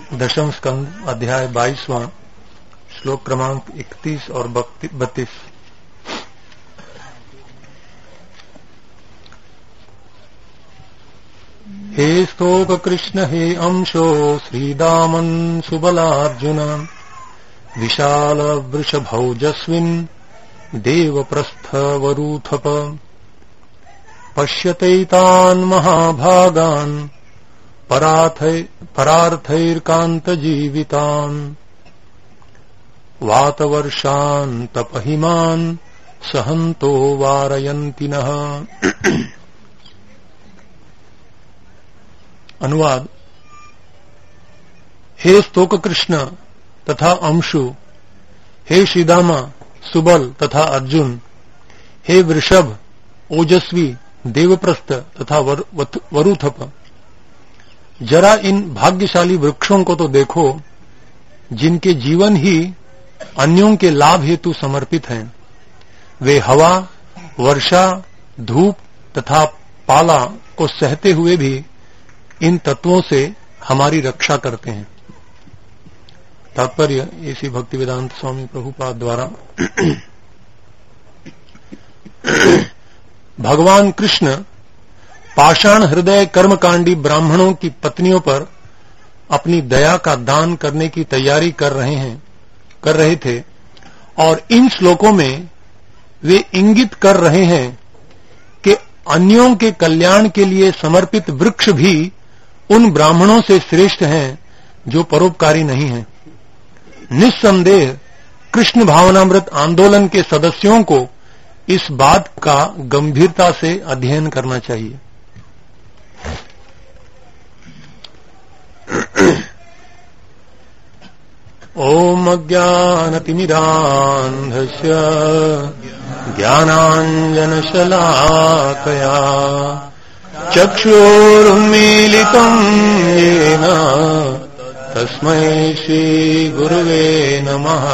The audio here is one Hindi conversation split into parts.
दशम स्कंद अध्याय 22वां श्लोक क्रमांक 31 और 32। हे स्तोक कृष्ण हे अंशो श्रीदामन सुबलार्जुन विशाल वृषभौजस्विन् देवप्रस्थवरूथप पश्यतैतान् महाभागान् परार्थैर्कान्तजीवितान् वातवर्षान् तपहिमान् सहन्तो वारयन्तिनः। अनुवाद। हे स्तोक कृष्ण तथा अंशु, हे श्रीदामा सुबल तथा अर्जुन, हे वृषभ ओजस्वी देवप्रस्थ तथा वरुथप, जरा इन भाग्यशाली वृक्षों को तो देखो जिनके जीवन ही अन्यों के लाभ हेतु समर्पित हैं। वे हवा, वर्षा, धूप तथा पाला को सहते हुए भी इन तत्वों से हमारी रक्षा करते हैं। तात्पर्य इसी भक्तिवेदांत स्वामी प्रभुपाद द्वारा भगवान कृष्ण पाषाण हृदय कर्मकांडी ब्राह्मणों की पत्नियों पर अपनी दया का दान करने की तैयारी कर रहे थे और इन श्लोकों में वे इंगित कर रहे हैं कि अन्यों के कल्याण के लिए समर्पित वृक्ष भी उन ब्राह्मणों से श्रेष्ठ हैं जो परोपकारी नहीं हैं। निस्संदेह कृष्ण भावनामृत आंदोलन के सदस्यों को इस बात का गंभीरता से अध्ययन करना चाहिए। ओम अज्ञानतिमिरान्धस्य ज्ञानाञ्जनशलाकया चक्षुरुन्मीलितं येन तस्मै श्रीगुरुवे नमः।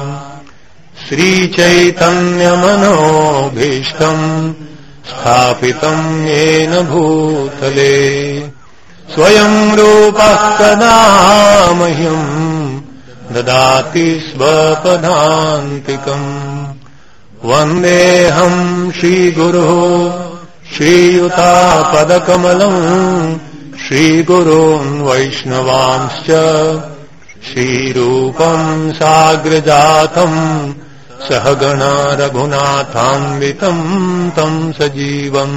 श्रीचैतन्यमनोभीष्टं स्थापितं येन भूतले स्वयं रूपः कदा मह्यं ददाति स्वपदान्तिकम्। वन्देऽहं श्रीगुरुः श्रीयुतापदकमलम् श्रीगुरून् वैष्णवांश्च श्रीरूपम् साग्रजातम् सहगणा रघुनाथान्वितम् तम् सजीवम्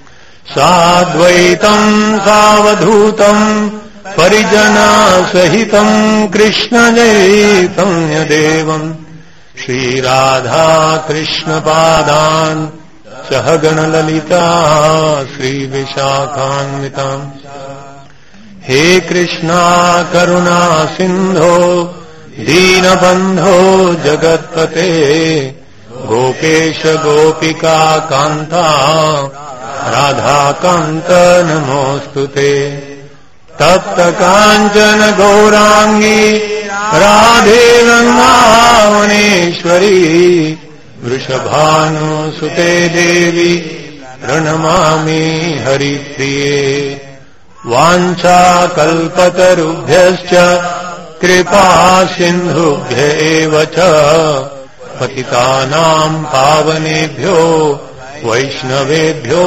साद्वैतम् सावधूतम् परिजनासहितम् कृष्णचैतन्यदेवम् श्रीराधा कृष्णपादान् सहगणललिता श्रीविशाखान्विताम्। हे कृष्णा करुणा सिन्धो दीनबन्धो जगत्पते गोपेश गोपिका कान्ता राधाकान्त नमोऽस्तुते। तप्त काञ्चन गौराङ्गी राधे वृन्दावनेश्वरी वृषभानुसुते देवी प्रणमामि हरिप्रिये। वाञ्छाकल्पतरुभ्यश्च कृपा सिन्धुभ्य एव च पतितानां पावनेभ्यो वैष्णवेभ्यो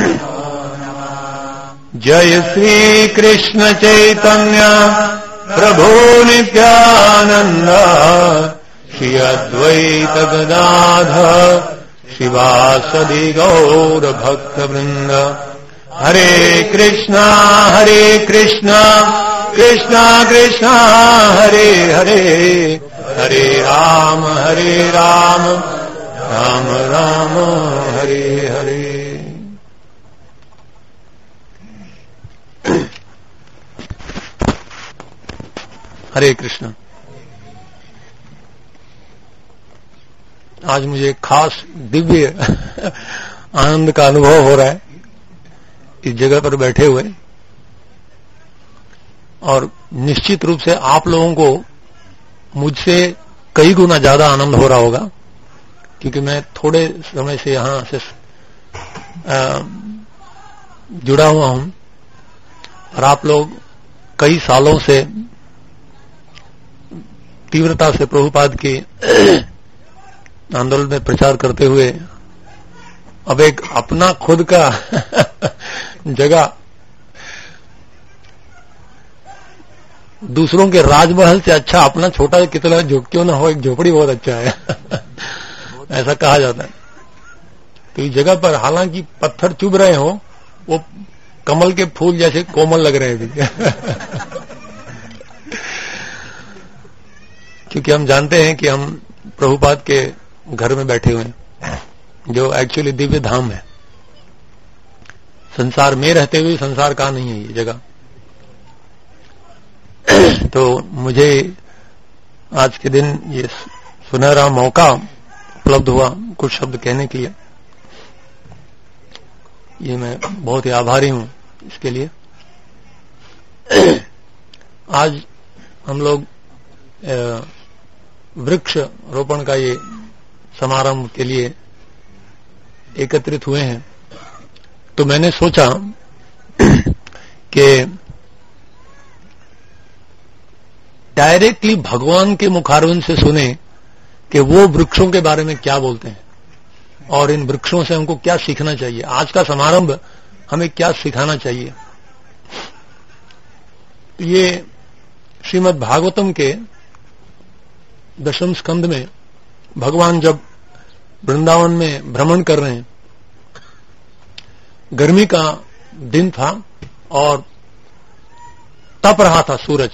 जय श्री कृष्ण चैतन्य प्रभु नित्यानंद श्री अद्वैत गदाधर शिवासदि गौर भक्त वृंद। हरे कृष्णा कृष्णा कृष्णा हरे हरे, हरे राम राम राम हरे हरे। हरे कृष्ण। आज मुझे खास दिव्य आनंद का अनुभव हो रहा है इस जगह पर बैठे हुए, और निश्चित रूप से आप लोगों को मुझसे कई गुना ज्यादा आनंद हो रहा होगा, क्योंकि मैं थोड़े समय से यहां से जुड़ा हुआ हूं और आप लोग कई सालों से तीव्रता से प्रभुपाद के आंदोलन में प्रचार करते हुए अब एक अपना खुद का जगह दूसरों के राजमहल से अच्छा अपना छोटा कितना क्यों ना हो, एक झोपड़ी बहुत अच्छा है ऐसा कहा जाता है। तो इस जगह पर हालांकि पत्थर चुभ रहे हो, वो कमल के फूल जैसे कोमल लग रहे थे क्योंकि हम जानते हैं कि हम प्रभुपाद के घर में बैठे हुए हैं, जो एक्चुअली दिव्य धाम है। संसार में रहते हुए संसार का नहीं है ये जगह। तो मुझे आज के दिन ये सुनहरा मौका उपलब्ध हुआ कुछ शब्द कहने के लिए, ये मैं बहुत ही आभारी हूं इसके लिए। आज हम लोग वृक्ष रोपण का ये समारंभ के लिए एकत्रित हुए हैं, तो मैंने सोचा कि डायरेक्टली भगवान के मुखारविंद से सुने कि वो वृक्षों के बारे में क्या बोलते हैं और इन वृक्षों से हमको क्या सीखना चाहिए। आज का समारंभ हमें क्या सिखाना चाहिए। ये श्रीमद् भागवतम के 10वें स्कंद में भगवान जब वृंदावन में भ्रमण कर रहे हैं, गर्मी का दिन था और तप रहा था सूरज,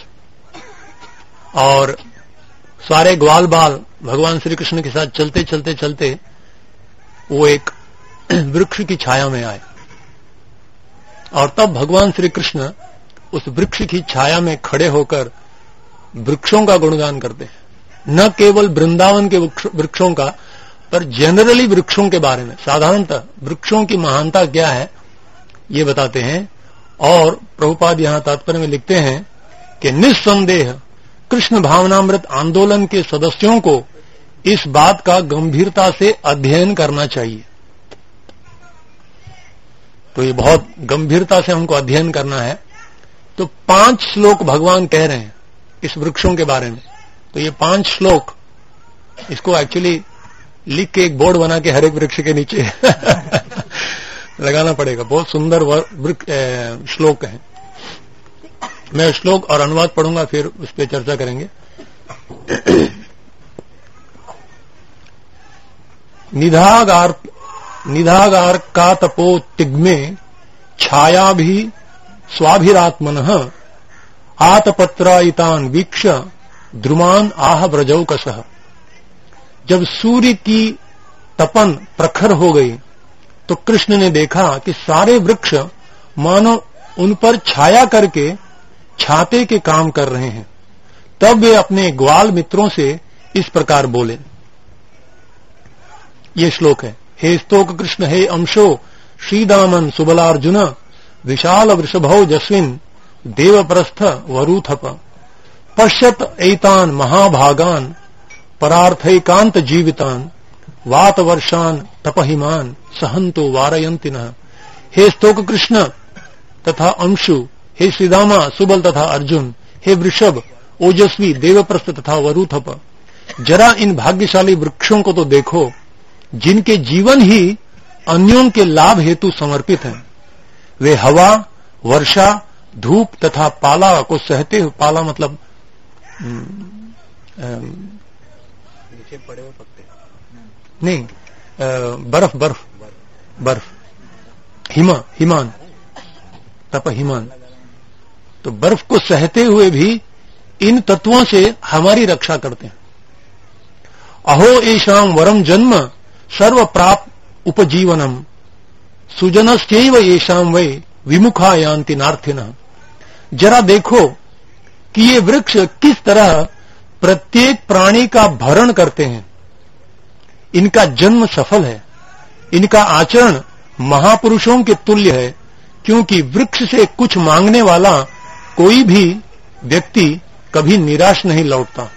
और सारे ग्वाल बाल भगवान श्री कृष्ण के साथ चलते चलते चलते वो एक वृक्ष की छाया में आए, और तब भगवान श्री कृष्ण उस वृक्ष की छाया में खड़े होकर वृक्षों का गुणगान करते हैं। न केवल वृंदावन के वृक्षों का, पर जनरली वृक्षों के बारे में, साधारणतः वृक्षों की महानता क्या है ये बताते हैं। और प्रभुपाद यहां तात्पर्य में लिखते हैं कि निस्संदेह कृष्ण भावनामृत आंदोलन के सदस्यों को इस बात का गंभीरता से अध्ययन करना चाहिए। तो ये बहुत गंभीरता से हमको अध्ययन करना है। तो 5 श्लोक भगवान कह रहे हैं इस वृक्षों के बारे में। तो ये 5 श्लोक, इसको एक्चुअली लिख के एक बोर्ड बना के हर एक वृक्ष के नीचे लगाना पड़ेगा। बहुत सुंदर श्लोक है। मैं श्लोक और अनुवाद पढ़ूंगा, फिर उस पर चर्चा करेंगे। निधागार का तपो तिग्मे छाया भी स्वाभिरात्मनः आतपत्रायितान वीक्ष द्रुमान आह ब्रजौकसः। जब सूर्य की तपन प्रखर हो गई तो कृष्ण ने देखा कि सारे वृक्ष मानो उन पर छाया करके छाते के काम कर रहे हैं। तब वे अपने ग्वाल मित्रों से इस प्रकार बोले। ये श्लोक है। हे स्तोक कृष्ण, हे अंशो श्रीदामन सुबलार्जुन, विशाल वृषभौ जस्विन देवप्रस्थ वरूथप, पश्यत एतान महाभागान परार्थैकांत जीवितान वात वर्षान तपहिमान सहंतो वारयंति नः। हे स्तोक कृष्ण तथा अंशु, हे श्रीदामा सुबल तथा अर्जुन, हे वृषभ ओजस्वी देवप्रस्थ तथा वरूथप, जरा इन भाग्यशाली वृक्षों को तो देखो जिनके जीवन ही अन्यों के लाभ हेतु समर्पित हैं। वे हवा, वर्षा, धूप तथा पाला को सहते हुए, पाला मतलब नीचे पड़े हुए पत्ते नहीं, बर्फ, हिमान, तप हिमान। तो बर्फ को सहते हुए भी इन तत्वों से हमारी रक्षा करते हैं। अहो एषाम वरम जन्म सर्व प्राप्त उपजीवनम सुजनश्चैव येषाम वै विमुखा यान्ति नार्थिनः। जरा देखो कि ये वृक्ष किस तरह प्रत्येक प्राणी का भरण करते हैं। इनका जन्म सफल है, इनका आचरण महापुरुषों के तुल्य है, क्योंकि वृक्ष से कुछ मांगने वाला कोई भी व्यक्ति कभी निराश नहीं लौटता।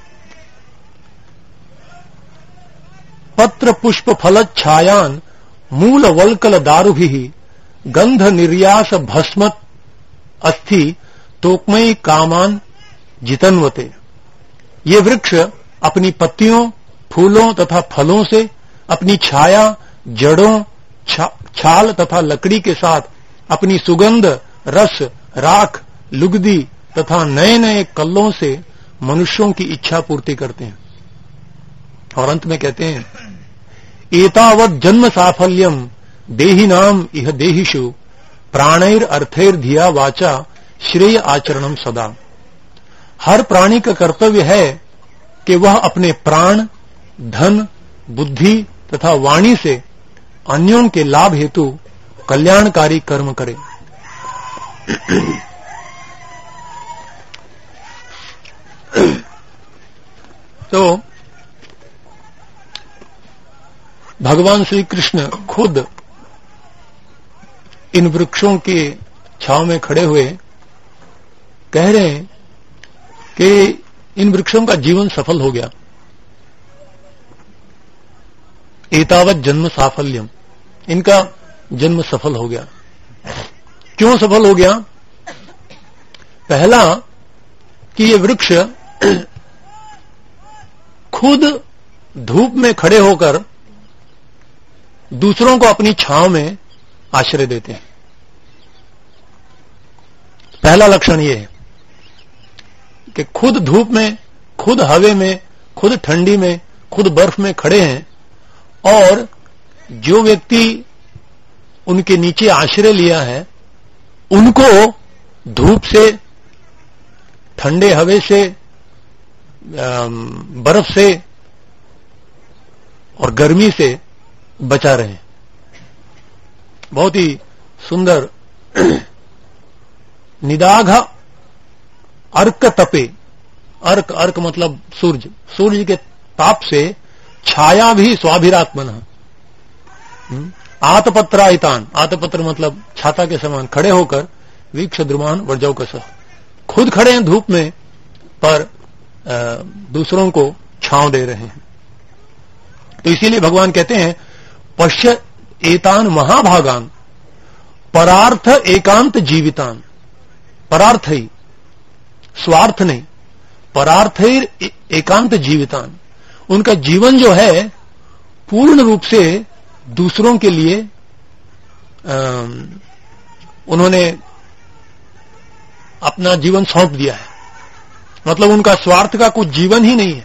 पत्र पुष्प फल छायान मूल वल्कल दारुभिः गंध निर्यास भस्मत अस्थि तोकमयी कामान जितन्वते। ये वृक्ष अपनी पत्तियों, फूलों तथा फलों से, अपनी छाया, जड़ों, छाल तथा लकड़ी के साथ अपनी सुगंध, रस, राख, लुगदी तथा नए नए कल्लों से मनुष्यों की इच्छा पूर्ति करते हैं। और अंत में कहते हैं, एतावत् जन्म साफल्यम देहि नाम इह देहिषु प्राणैर अर्थैर धिया वाचा श्रेय आचरणम सदा। हर प्राणी का कर्तव्य है कि वह अपने प्राण, धन, बुद्धि तथा वाणी से अन्यों के लाभ हेतु कल्याणकारी कर्म करे। तो भगवान श्री कृष्ण खुद इन वृक्षों के छांव में खड़े हुए कह रहे हैं कि इन वृक्षों का जीवन सफल हो गया। एतावत जन्म साफल्यम, इनका जन्म सफल हो गया। क्यों सफल हो गया? पहला कि ये वृक्ष खुद धूप में खड़े होकर दूसरों को अपनी छांव में आश्रय देते हैं। पहला लक्षण ये है कि खुद धूप में, खुद हवे में, खुद ठंडी में, खुद बर्फ में खड़े हैं, और जो व्यक्ति उनके नीचे आश्रय लिया है उनको धूप से, ठंडे हवे से, बर्फ से और गर्मी से बचा रहे हैं। बहुत ही सुंदर। निदाघ अर्क तपे, अर्क, अर्क मतलब सूर्य, सूर्य के ताप से छाया भी स्वाभिरात्मन। आतपत्रायितान, आतपत्र मतलब छाता के समान खड़े होकर, वीक्ष द्रुमान वर्जौ कस, खुद खड़े हैं धूप में पर दूसरों को छांव दे रहे हैं। तो इसीलिए भगवान कहते हैं, पश्य एतान महाभागान परार्थ एकांत जीवितान। परार्थ ही, स्वार्थ नहीं, परार्थ एकांत जीवितान। उनका जीवन जो है पूर्ण रूप से दूसरों के लिए उन्होंने अपना जीवन सौंप दिया है। मतलब उनका स्वार्थ का कुछ जीवन ही नहीं है।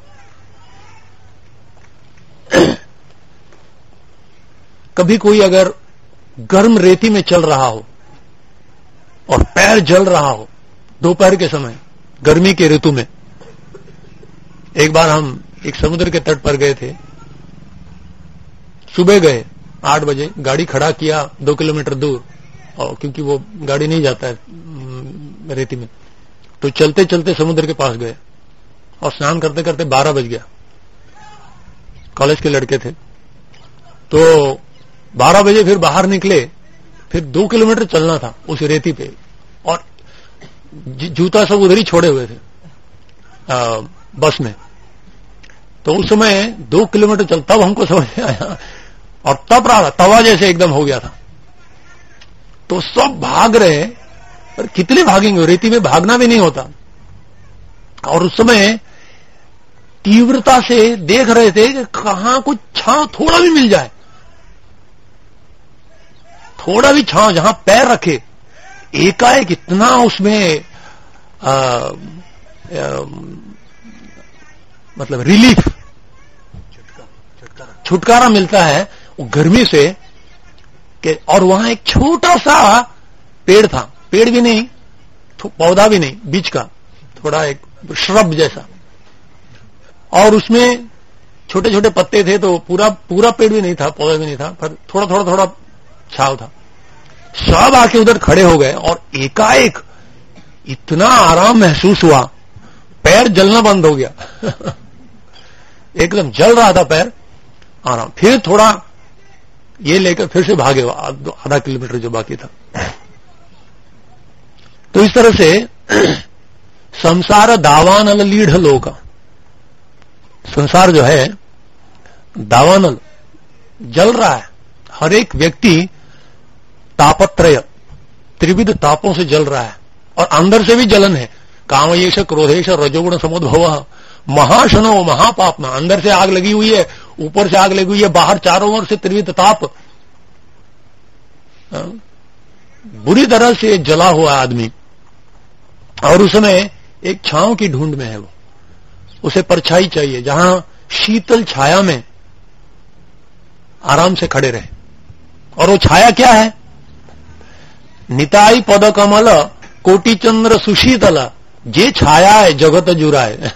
कभी कोई अगर गर्म रेती में चल रहा हो और पैर जल रहा हो दोपहर के समय, गर्मी के ऋतु में, एक बार हम एक समुद्र के तट पर गए थे। सुबह गए 8 बजे, गाड़ी खड़ा किया 2 किलोमीटर दूर, और क्योंकि वो गाड़ी नहीं जाता है रेती में, तो चलते चलते समुद्र के पास गए और स्नान करते करते 12 बज गया। कॉलेज के लड़के थे, तो 12 बजे फिर बाहर निकले, फिर 2 किलोमीटर चलना था उस रेती पे, और जूता सब उधर ही छोड़े हुए थे बस में। तो उस समय 2 किलोमीटर चल, तब हमको समझ में आया, और तब रहा तवा जैसे एकदम हो गया था। तो सब भाग रहे, पर कितने भागेंगे, रेती में भागना भी नहीं होता। और उस समय तीव्रता से देख रहे थे कि कहां कुछ छांव थोड़ा भी मिल जाए, थोड़ा भी छांव जहां पैर रखे। एकाएक इतना उसमें मतलब रिलीफ, छुटकारा मिलता है वो गर्मी से कि। और वहां एक छोटा सा पेड़ था, पेड़ भी नहीं, पौधा भी नहीं, बीच का थोड़ा एक श्रब जैसा, और उसमें छोटे छोटे पत्ते थे, तो पूरा पेड़ भी नहीं था, पौधा भी नहीं था, पर थोड़ा थोड़ा थोड़ा छाव था। सब आके उधर खड़े हो गए और एकाएक इतना आराम महसूस हुआ, पैर जलना बंद हो गया। एकदम जल रहा था पैर, आराम। फिर थोड़ा ये लेकर फिर से भागे आधा किलोमीटर जो बाकी था। तो इस तरह से संसार दावानल लीढ़ लोका, संसार जो है दावानल जल रहा है। हर एक व्यक्ति तापत्रय, त्रिविध तापों से जल रहा है, और अंदर से भी जलन है। कामयेश, क्रोधेश, रजोगुण समुद्भव, महाशनो महापापमा, अंदर से आग लगी हुई है, ऊपर से आग लगी हुई है, बाहर चारों ओर से त्रिविध ताप, बुरी तरह से जला हुआ आदमी, और उसमें एक छांव की ढूंढ में है वो, उसे परछाई चाहिए जहां शीतल छाया में आराम से खड़े रहे। और वो छाया क्या है? निताई पद कमल कोटि चंद्र सुशीतल, ये छाया है जगत जुराए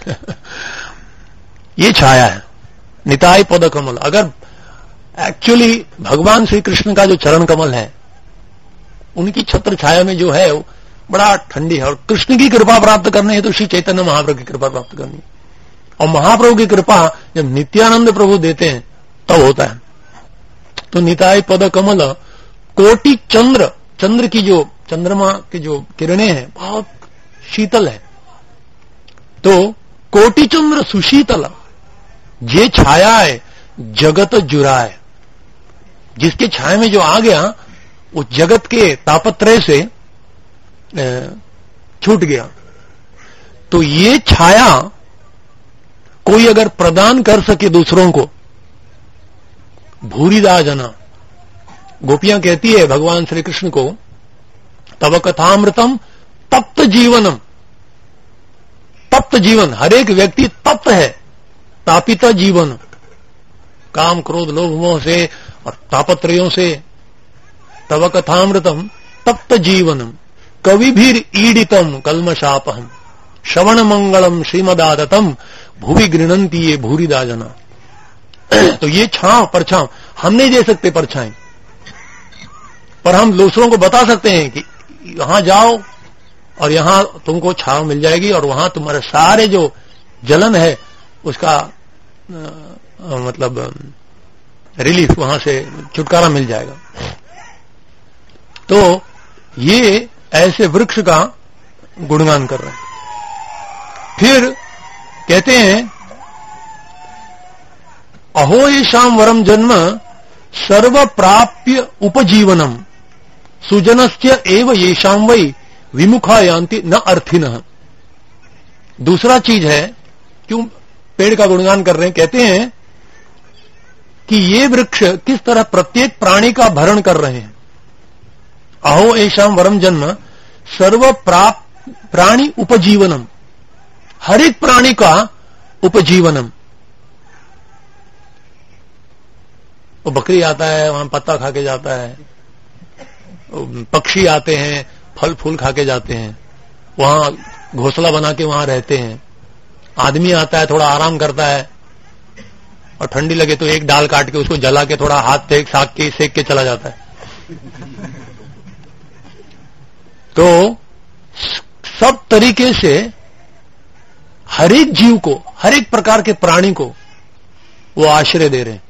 ये छाया है निताई पद कमल। अगर एक्चुअली भगवान श्री कृष्ण का जो चरण कमल है, उनकी छत्र छाया में जो है वो बड़ा ठंडी है, और कृष्ण की कृपा प्राप्त करनी है तो श्री चैतन्य महाप्रभु की कृपा प्राप्त करनी है। और महाप्रभु की कृपा जब नित्यानंद प्रभु देते हैं तब होता है। तो निताई पद कमल कोटि चंद्र, चंद्र की जो चंद्रमा की जो किरणें हैं बहुत शीतल है, तो कोटि चंद्र सुशीतल, ये छाया है जगत जुराए, जिसके छाया में जो आ गया वो जगत के तापत्रय से छूट गया। तो ये छाया कोई अगर प्रदान कर सके दूसरों को, भूरिदा जना, गोपियां कहती है भगवान श्री कृष्ण को, तव कथामृतम तप्त जीवनम, तप्त जीवन, हर एक व्यक्ति तप्त है, तापिता जीवन, काम क्रोध लोभ मोह से और तापत्रयों से। तव कथामृतम तप्त जीवनम कविभिर ईडितम कल्मशापहम श्रवण मंगलम श्रीमदादतम भुवि गृणंती ये भूरिदा जना। तो ये छांव परछांव हम नहीं दे सकते परछाएं, पर हम दूसरों को बता सकते हैं कि यहां जाओ और यहां तुमको छांव मिल जाएगी, और वहां तुम्हारे सारे जो जलन है उसका मतलब रिलीफ, वहां से छुटकारा मिल जाएगा। तो ये ऐसे वृक्ष का गुणगान कर रहे हैं। फिर कहते हैं अहो येषां वरम जन्म सर्व प्राप्य उपजीवनम सुजनस्य एव येषां वै विमुखा यान्ति न अर्थिनः। दूसरा चीज है, क्यों पेड़ का गुणगान कर रहे हैं, कहते हैं कि ये वृक्ष किस तरह प्रत्येक प्राणी का भरण कर रहे हैं। अहो येषां वरम जन्म सर्व प्राणी उपजीवनम, हर एक प्राणी का उपजीवनम। वो बकरी आता है वहां पत्ता खा के जाता है, पक्षी आते हैं फल फूल खा के जाते हैं, वहां घोंसला बना के वहां रहते हैं। आदमी आता है थोड़ा आराम करता है, और ठंडी लगे तो एक डाल काट के उसको जला के थोड़ा हाथ सेक के चला जाता है। तो सब तरीके से हर एक जीव को, हर एक प्रकार के प्राणी को वो आश्रय दे रहे हैं।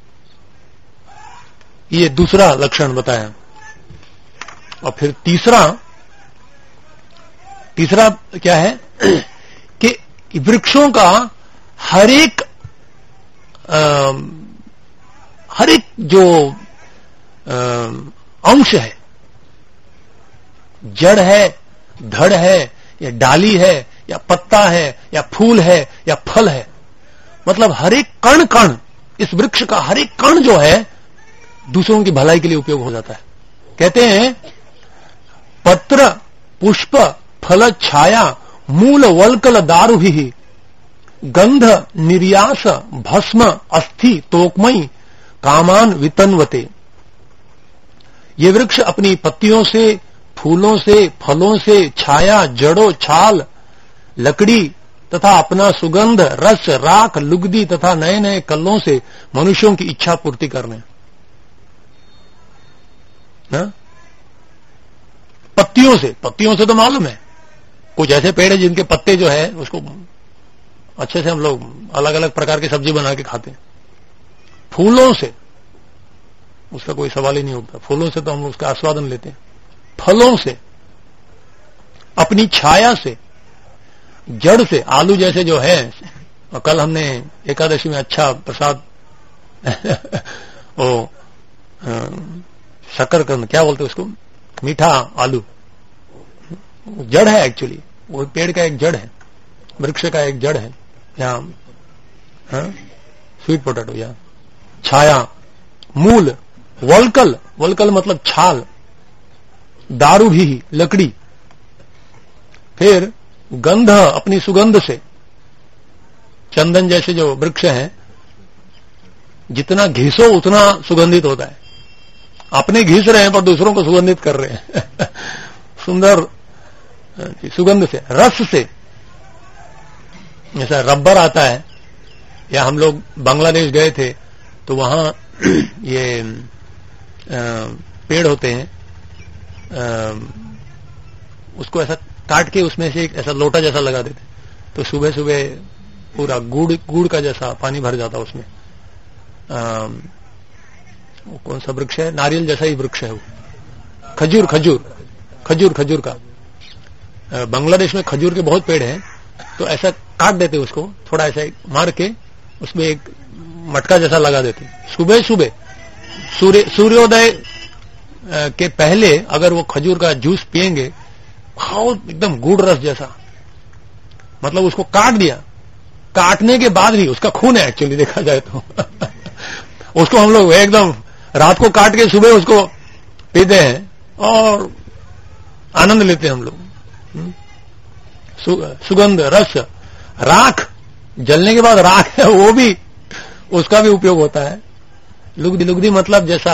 ये दूसरा लक्षण बताया। और फिर तीसरा क्या है कि वृक्षों का हर एक जो अंश है, जड़ है, धड़ है, या डाली है, या पत्ता है, या फूल है, या फल है, मतलब हर एक कण कण, इस वृक्ष का हर एक कण जो है दूसरों की भलाई के लिए उपयोग हो जाता है। कहते हैं पत्र पुष्प फल छाया मूल वल्कल दारुभि गंध निर्यास भस्म अस्थि तोकमयी कामान वितन्वते। ये वृक्ष अपनी पत्तियों से, फूलों से, फलों से, छाया, जड़ों, छाल, लकड़ी तथा अपना सुगंध, रस, राख, लुगदी तथा नए नए कल्लों से मनुष्यों की इच्छा पूर्ति करने। पत्तियों से तो मालूम है, कुछ ऐसे पेड़ है जिनके पत्ते जो है उसको अच्छे से हम लोग अलग अलग प्रकार की सब्जी बना के खाते हैं। फूलों से उसका कोई सवाल ही नहीं उठता, फूलों से तो हम उसका आस्वादन लेते हैं। फलों से, अपनी छाया से, जड़ से, आलू जैसे जो है, और कल हमने एकादशी में अच्छा प्रसाद ओ शकरकंद क्या बोलते उसको, मीठा आलू, जड़ है एक्चुअली, वो पेड़ का एक जड़ है, वृक्ष का एक जड़ है। या स्वीट पोटैटो, या छाया, मूल, वल्कल, वल्कल मतलब छाल, दारू भी लकड़ी, फिर गंध अपनी सुगंध से, चंदन जैसे जो वृक्ष हैं जितना घिसो उतना सुगंधित होता है। अपने घिस रहे हैं पर दूसरों को सुगंधित कर रहे हैं सुंदर सुगंध से, रस से, जैसा रबर आता है, या हम लोग बांग्लादेश गए थे तो वहां ये पेड़ होते हैं, उसको ऐसा काट के उसमें से एक ऐसा लोटा जैसा लगा देते, तो सुबह सुबह पूरा गुड़ का जैसा पानी भर जाता उसमें। वो कौन सा वृक्ष है, नारियल जैसा ही वृक्ष है वो, खजूर, खजूर का। बांग्लादेश में खजूर के बहुत पेड़ हैं, तो ऐसा काट देते उसको, थोड़ा ऐसा मार के उसमें एक मटका जैसा लगा देते, सुबह सुबह सूर्योदय के पहले अगर वो खजूर का जूस पिएंगे, खाओ एकदम गुड़ रस जैसा, मतलब उसको काट दिया, काटने के बाद भी उसका खून है एक्चुअली देखा जाए तो उसको हम लोग एकदम रात को काट के सुबह उसको पीते हैं और आनंद लेते हैं हम लोग। सुगंध, रस, राख, जलने के बाद राख है वो भी, उसका भी उपयोग होता है। लुगदी, लुगदी मतलब जैसा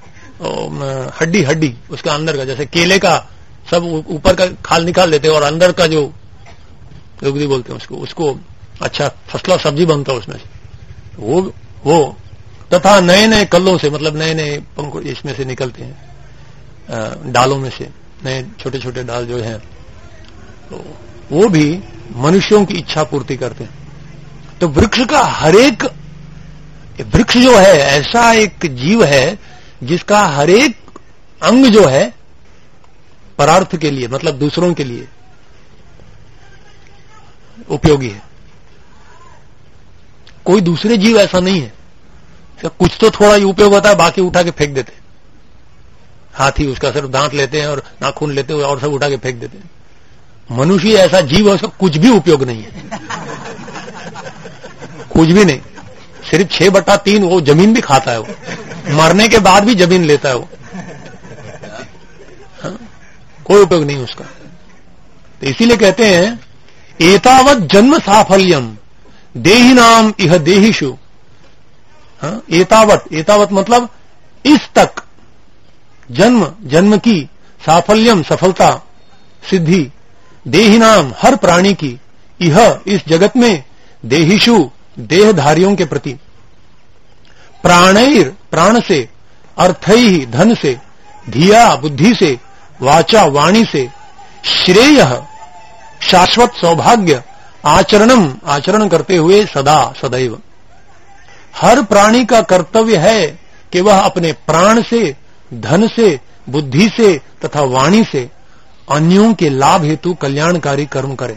हड्डी उसका अंदर का, जैसे केले का सब ऊपर का खाल निकाल देते हैं और अंदर का जो लुगदी बोलते हैं उसको अच्छा फसला सब्जी बनता है उसमें से, वो तथा नए नए कल्लों से, मतलब नए नए पंख इसमें से निकलते हैं, डालों में से नए छोटे छोटे डाल जो हैं, तो वो भी मनुष्यों की इच्छा पूर्ति करते हैं। तो वृक्ष का हरेक, वृक्ष जो है ऐसा एक जीव है जिसका हरेक अंग जो है परार्थ के लिए, मतलब दूसरों के लिए उपयोगी है। कोई दूसरे जीव ऐसा नहीं है, कुछ तो थोड़ा ही उपयोग होता है, बाकी उठा के फेंक देते हैं। हाथी उसका सिर्फ दांत लेते हैं और नाखून लेते हुए और सब उठा के फेंक देते हैं। मनुष्य ऐसा जीव है उसका कुछ भी उपयोग नहीं है, कुछ भी नहीं, सिर्फ 6/3 वो जमीन भी खाता है, वो मरने के बाद भी जमीन लेता है वो, कोई उपयोग नहीं उसका। तो इसीलिए कहते हैं एतावत जन्म साफल्यम देहिनाम इह देहिषु। एतावत मतलब इस तक, जन्म की, साफल्यम सफलता सिद्धि, देहिनाम हर प्राणी की, इह इस जगत में, देहिषु देहधारियों के प्रति, प्राणैर प्राण से, अर्थैहि धन से, धिया बुद्धि से, वाचा वाणी से, श्रेय शाश्वत सौभाग्य, आचरण करते हुए सदा सदैव। हर प्राणी का कर्तव्य है कि वह अपने प्राण से, धन से, बुद्धि से तथा वाणी से अन्यों के लाभ हेतु कल्याणकारी कर्म करे।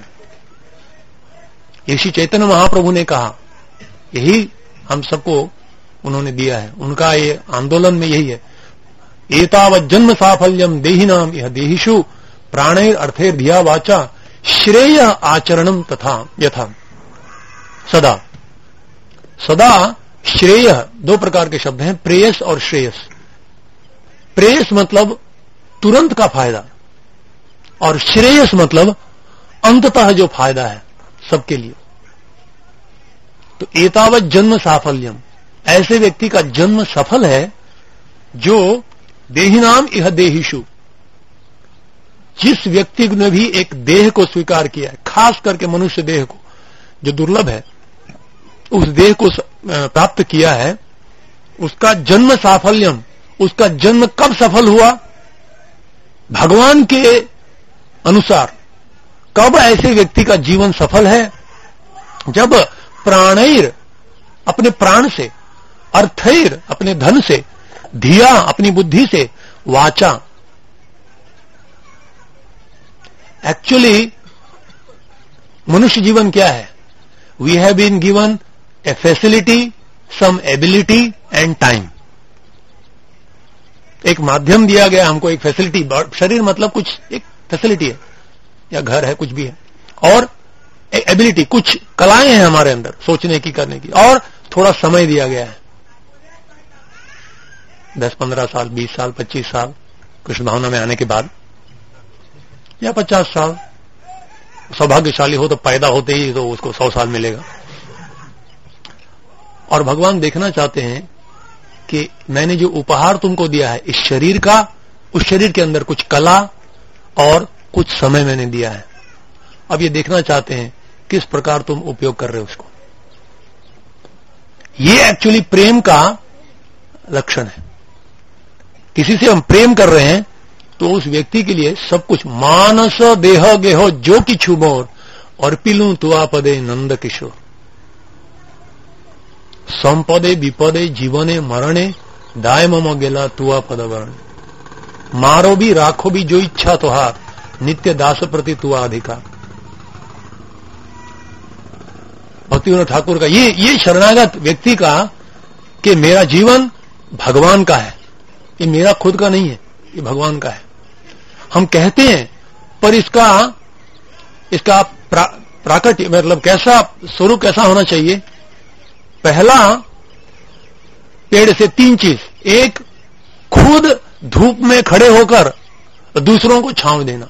ये श्री चैतन्य महाप्रभु ने कहा, यही हम सबको उन्होंने दिया है, उनका ये आंदोलन में यही है। एतावत जन्म साफल्यम देहिनाम यह देहिषु प्राणैर अर्थैर धिया वाचा श्रेय आचरणम तथा यथा। सदा श्रेय, दो प्रकार के शब्द हैं, प्रेयस और श्रेयस। प्रेयस मतलब तुरंत का फायदा, और श्रेयस मतलब अंततः जो फायदा है सबके लिए। तो एतावत जन्म साफल्यम, ऐसे व्यक्ति का जन्म सफल है जो देहिनाम इह देहिषु, जिस व्यक्ति ने भी एक देह को स्वीकार किया है, खास करके मनुष्य देह को जो दुर्लभ है, उस देह को प्राप्त किया है, उसका जन्म साफल्यम, उसका जन्म कब सफल हुआ? भगवान के अनुसार कब ऐसे व्यक्ति का जीवन सफल है? जब प्राणैर अपने प्राण से, अर्थैर अपने धन से, धिया अपनी बुद्धि से, वाचा। एक्चुअली मनुष्य जीवन क्या है? We have been given a facility, some ability and time. एक माध्यम दिया गया हमको, एक फैसिलिटी, शरीर मतलब कुछ एक फैसिलिटी है, या घर है, कुछ भी है, और एबिलिटी, कुछ कलाएं हैं हमारे अंदर सोचने की, करने की, और थोड़ा समय दिया गया है। 10-15 साल, 20 साल, 25 साल कृष्ण भावना में आने के बाद, या 50 साल, सौभाग्यशाली हो तो पैदा होते ही तो उसको 100 साल मिलेगा। और भगवान देखना चाहते हैं कि मैंने जो उपहार तुमको दिया है इस शरीर का, उस शरीर के अंदर कुछ कला और कुछ समय मैंने दिया है। अब ये देखना चाहते हैं किस प्रकार तुम उपयोग कर रहे हो उसको। ये एक्चुअली प्रेम का लक्षण है। किसी से हम प्रेम कर रहे हैं तो उस व्यक्ति के लिए सब कुछ, मानस देह गेहो जो किछु मोर और पिलू तुआ पदे नंद किशोर, संपदे विपदे जीवने मरणे दाय मम गेला तुआ पद वर्ण, मारो भी राखो भी जो इच्छा तुहार नित्य दास प्रति तुआ अधिकार। भक्तिविनोद ठाकुर का ये शरणागत व्यक्ति का कि मेरा जीवन भगवान का है, ये मेरा खुद का नहीं है, ये भगवान का है। हम कहते हैं पर इसका प्राकट्य मतलब कैसा स्वरूप कैसा होना चाहिए। पहला, पेड़ से 3 चीज, एक खुद धूप में खड़े होकर दूसरों को छांव देना,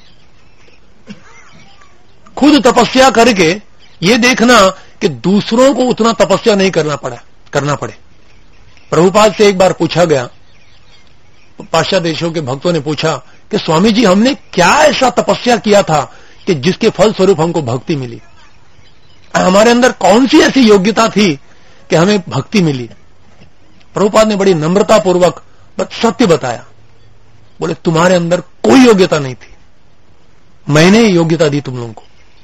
खुद तपस्या करके ये देखना कि दूसरों को उतना तपस्या नहीं करना पड़े। प्रभुपाद से एक बार पूछा गया, पाश्चात्य देशों के भक्तों ने पूछा कि स्वामी जी हमने क्या ऐसा तपस्या किया था कि जिसके फल स्वरूप हमको भक्ति मिली, हमारे अंदर कौन सी ऐसी योग्यता थी कि हमें भक्ति मिली। प्रभुपाद ने बड़ी नम्रता पूर्वक सत्य बताया, बोले तुम्हारे अंदर कोई योग्यता नहीं थी, मैंने योग्यता दी तुम लोगों को।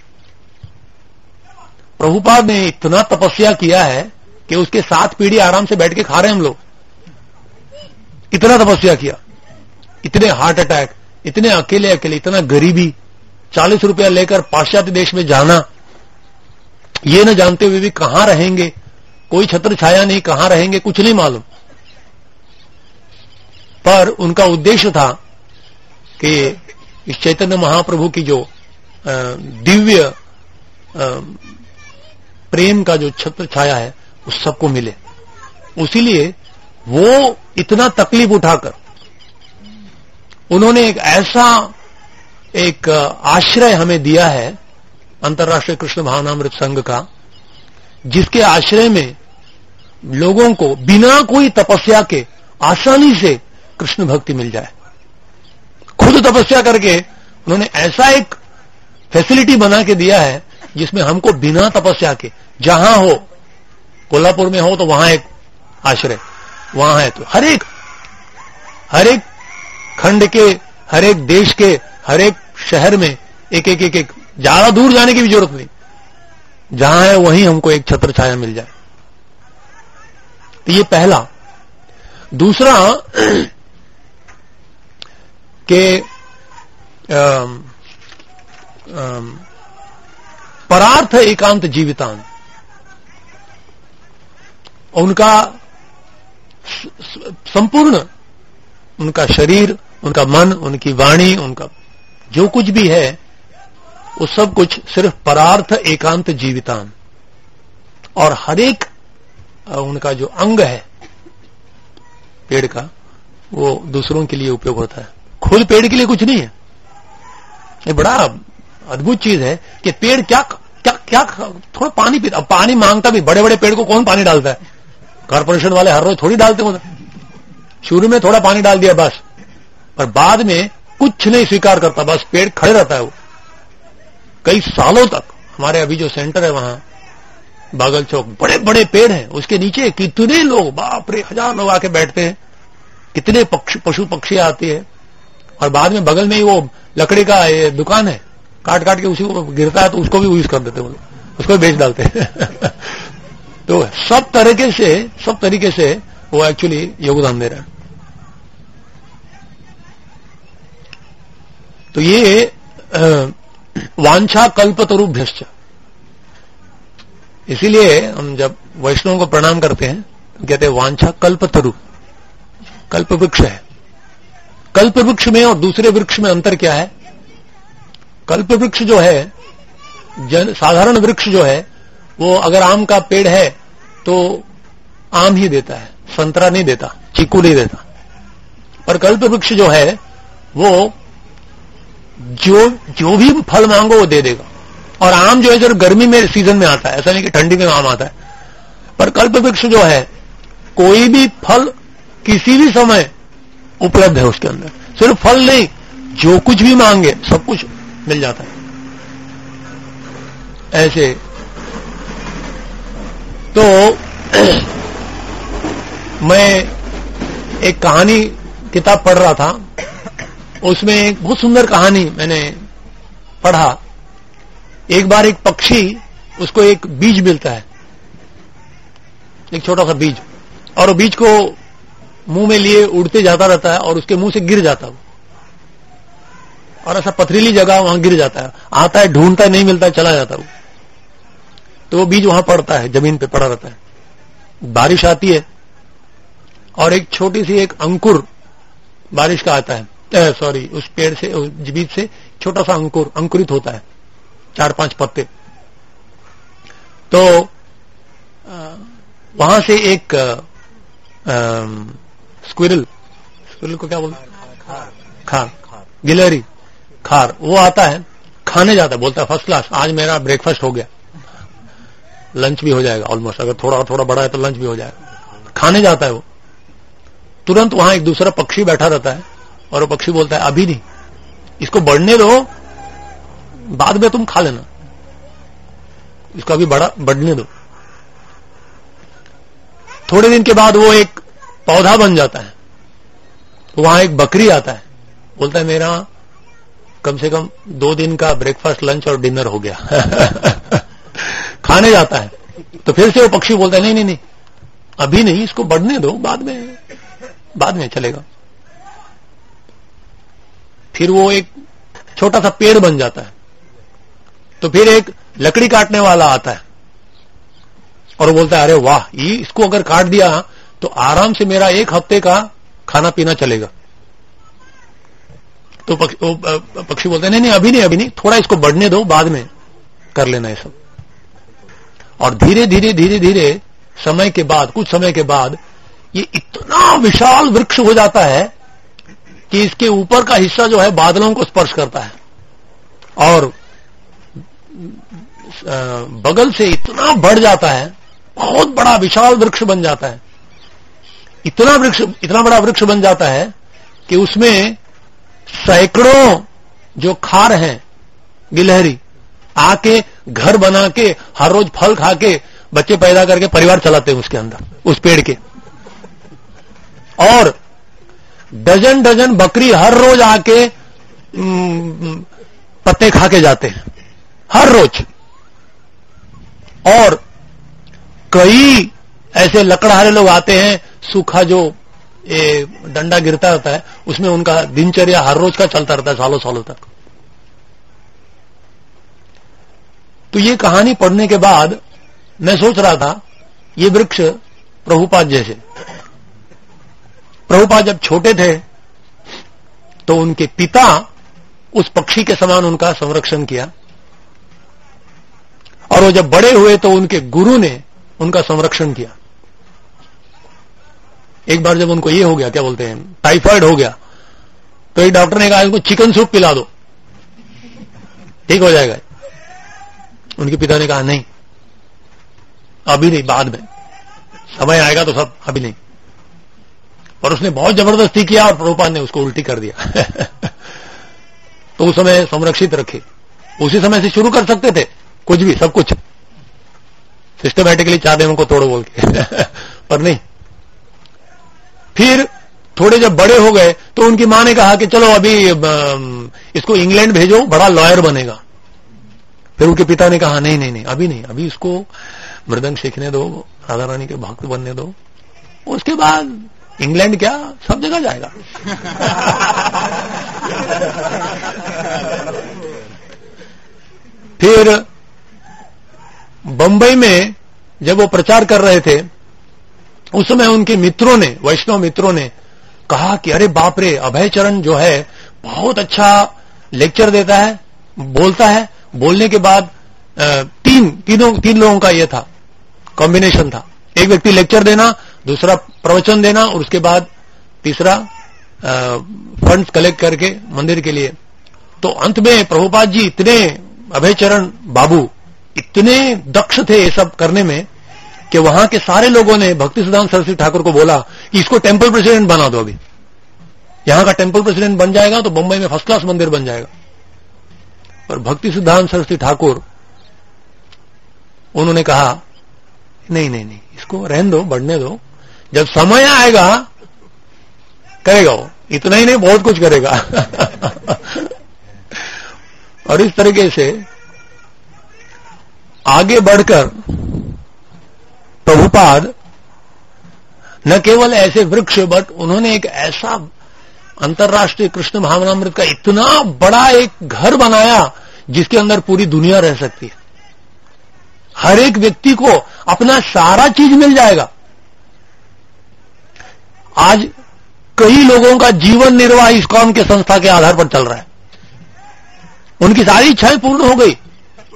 प्रभुपाद ने इतना तपस्या किया है कि उसके 7 पीढ़ी आराम से बैठ के खा रहे हैं हम लोग, इतना तपस्या किया, इतने हार्ट अटैक, इतने अकेले, इतना गरीबी, 40 रुपया लेकर पाश्चात्य देश में जाना, ये न जानते हुए भी कहां रहेंगे, कोई छत्र छाया नहीं, कहां रहेंगे कुछ नहीं मालूम। पर उनका उद्देश्य था कि इस चैतन्य महाप्रभु की जो दिव्य प्रेम का जो छत्र छाया है उस सबको मिले। उसीलिए वो इतना तकलीफ उठाकर उन्होंने एक ऐसा एक आश्रय हमें दिया है अंतर्राष्ट्रीय कृष्ण भावनामृत संघ का, जिसके आश्रय में लोगों को बिना कोई तपस्या के आसानी से कृष्ण भक्ति मिल जाए। खुद तपस्या करके उन्होंने ऐसा एक फैसिलिटी बना के दिया है जिसमें हमको बिना तपस्या के, जहां हो, कोल्हापुर में हो तो वहां एक आश्रय, वहां है तो हर एक खंड के, हर एक देश के, हर एक शहर में एक ज्यादा दूर जाने की भी जरूरत नहीं, जहां है वहीं हमको एक छत्र छाया मिल जाए। तो ये पहला। दूसरा कि परार्थ एकांत जीवितान, उनका संपूर्ण, उनका शरीर, उनका मन, उनकी वाणी, उनका जो कुछ भी है वो सब कुछ सिर्फ परार्थ एकांत जीवितान, और हर एक उनका जो अंग है पेड़ का वो दूसरों के लिए उपयोग होता है, खुद पेड़ के लिए कुछ नहीं है। ये बड़ा अद्भुत चीज है कि पेड़ क्या थोड़ा पानी पीता, पानी मांगता भी, बड़े बड़े पेड़ को कौन पानी डालता है, कॉर्पोरेशन वाले हर रोज थोड़ी डालते उधर, शुरू में थोड़ा पानी डाल दिया बस, और बाद में कुछ नहीं स्वीकार करता, बस पेड़ खड़े रहता है वो कई सालों तक। हमारे अभी जो सेंटर है वहां बागल चौक, बड़े बड़े पेड़ हैं, उसके नीचे कितने लोग, बाप रे, 1000 लोग आके बैठते हैं, कितने पशु पक्षी आते हैं, और बाद में बगल में ही वो लकड़ी का ये दुकान है, काट के उसी को गिरता है तो उसको भी यूज कर देते हैं, उसको भी बेच डालते हैं। तो सब तरीके से वो एक्चुअली योगदान दे रहा है। तो ये वांछा कल्पतरुभ्यश्च, इसीलिए हम जब वैष्णव को प्रणाम करते हैं तो कहते हैं वांछा कल्पतरु, कल्प वृक्ष है। कल्प वृक्ष में और दूसरे वृक्ष में अंतर क्या है? कल्प वृक्ष जो है साधारण वृक्ष जो है वो अगर आम का पेड़ है तो आम ही देता है, संतरा नहीं देता, चीकू नहीं देता। पर कल्प वृक्ष जो है वो जो भी फल मांगो वो दे देगा। और आम जो है सिर्फ गर्मी में सीजन में आता है, ऐसा नहीं कि ठंडी में आम आता है। पर कल्प वृक्ष जो है कोई भी फल किसी भी समय उपलब्ध है उसके अंदर। सिर्फ फल नहीं, जो कुछ भी मांगे सब कुछ मिल जाता है। ऐसे तो मैं एक कहानी किताब पढ़ रहा था, उसमें एक बहुत सुंदर कहानी मैंने पढ़ा। एक बार एक पक्षी, उसको एक बीज मिलता है, एक छोटा सा बीज, और वो बीज को मुंह में लिए उड़ते जाता रहता है और उसके मुंह से गिर जाता है और ऐसा पथरीली जगह वहां गिर जाता है, आता है ढूंढता है, नहीं मिलता है, चला जाता है वो। तो वो बीज वहां पड़ता है, जमीन पे पड़ा रहता है। बारिश आती है और एक छोटी सी एक अंकुर बारिश का आता है, उस पेड़ से, उस बीज से छोटा सा अंकुर अंकुरित होता है, 4-5 पत्ते। तो वहां से एक स्क्विरल को क्या बोलते हैं, खार, गिलहरी, खार, वो आता है, खाने जाता है, बोलता है फर्स्ट क्लास, आज मेरा ब्रेकफास्ट हो गया, लंच भी हो जाएगा ऑलमोस्ट, अगर थोड़ा थोड़ा बड़ा है तो लंच भी हो जाएगा। खाने जाता है वो। तुरंत वहां एक दूसरा पक्षी बैठा रहता है और वो पक्षी बोलता है अभी नहीं, इसको बढ़ने दो, बाद में तुम खा लेना, इसको अभी बढ़ने दो। थोड़े दिन के बाद वो एक पौधा बन जाता है। तो वहां एक बकरी आता है, बोलता है मेरा कम से कम 2 दिन का ब्रेकफास्ट, लंच और डिनर हो गया। खाने जाता है। तो फिर से वो पक्षी बोलता है नहीं नहीं नहीं, अभी नहीं, इसको बढ़ने दो, बाद में चलेगा। फिर वो एक छोटा सा पेड़ बन जाता है। तो फिर एक लकड़ी काटने वाला आता है और वो बोलता है अरे वाह, ये इसको अगर काट दिया तो आराम से मेरा 1 हफ्ते का खाना पीना चलेगा। तो पक्षी बोलते हैं नहीं अभी नहीं, थोड़ा इसको बढ़ने दो, बाद में कर लेना ये सब। और धीरे धीरे समय के बाद, कुछ समय के बाद, ये इतना विशाल वृक्ष हो जाता है कि इसके ऊपर का हिस्सा जो है बादलों को स्पर्श करता है और बगल से इतना बढ़ जाता है, बहुत बड़ा विशाल वृक्ष बन जाता है। इतना बड़ा वृक्ष बन जाता है कि उसमें सैकड़ों जो खार हैं, गिलहरी, आके घर बना के हर रोज फल खा के बच्चे पैदा करके परिवार चलाते हैं उसके अंदर, उस पेड़ के। और डजन बकरी हर रोज आके पत्ते खा के जाते हैं, हर रोज। और कई ऐसे लकड़हारे लोग आते हैं, सूखा जो डंडा गिरता रहता है उसमें उनका दिनचर्या हर रोज का चलता रहता है, सालों तक। तो ये कहानी पढ़ने के बाद मैं सोच रहा था, ये वृक्ष प्रभुपाद जैसे, प्रभुपाद जब छोटे थे तो उनके पिता उस पक्षी के समान उनका संरक्षण किया, और वो जब बड़े हुए तो उनके गुरु ने उनका संरक्षण किया। एक बार जब उनको ये हो गया, क्या बोलते हैं, टाइफाइड हो गया, तो एक डॉक्टर ने कहा इनको चिकन सूप पिला दो, ठीक हो जाएगा। उनके पिता ने कहा नहीं, अभी नहीं, बाद में समय आएगा तो सब, अभी नहीं। और उसने बहुत जबरदस्ती किया और प्रभुपाद ने उसको उल्टी कर दिया। तो उस समय संरक्षित रखे, उसी समय से शुरू कर सकते थे कुछ भी, सब कुछ सिस्टमैटिकली 4 दिनों को तोड़ो बोल के। पर नहीं। फिर थोड़े जब बड़े हो गए तो उनकी मां ने कहा कि चलो अभी इसको इंग्लैंड भेजो, बड़ा लॉयर बनेगा। फिर उनके पिता ने कहा नहीं नहीं नहीं, अभी नहीं, अभी इसको मृदंग सीखने दो, राधा रानी के भक्त बनने दो, उसके बाद इंग्लैंड क्या, सब जगह जाएगा। फिर बंबई में जब वो प्रचार कर रहे थे, उस समय उनके मित्रों ने, वैष्णव मित्रों ने कहा कि अरे बाप रे, अभय चरण जो है बहुत अच्छा लेक्चर देता है, बोलता है, बोलने के बाद तीन लोगों का ये था, कॉम्बिनेशन था। एक व्यक्ति लेक्चर देना, दूसरा प्रवचन देना और उसके बाद तीसरा फंड्स कलेक्ट करके मंदिर के लिए। तो अंत में प्रभुपाद जी इतने, अभयचरण बाबू इतने दक्ष थे ये सब करने में कि वहां के सारे लोगों ने भक्तिसिद्धांत सरस्वती ठाकुर को बोला कि इसको टेम्पल प्रेसिडेंट बना दो। अभी यहां का टेम्पल प्रेसिडेंट बन जाएगा तो मुंबई में फर्स्ट क्लास मंदिर बन जाएगा। पर भक्तिसिद्धांत सरस्वती ठाकुर उन्होंने कहा नहीं नहीं नहीं, इसको रहने दो, बढ़ने दो, जब समय आएगा करेगा वो, इतना ही नहीं बहुत कुछ करेगा। और इस तरीके से आगे बढ़कर प्रभुपाद न केवल ऐसे वृक्ष, बट उन्होंने एक ऐसा अंतर्राष्ट्रीय कृष्ण भावनामृत का इतना बड़ा एक घर बनाया जिसके अंदर पूरी दुनिया रह सकती है। हर एक व्यक्ति को अपना सारा चीज मिल जाएगा। आज कई लोगों का जीवन निर्वाह इस्कॉन के संस्था के आधार पर चल रहा है। उनकी सारी इच्छाएं पूर्ण हो गई।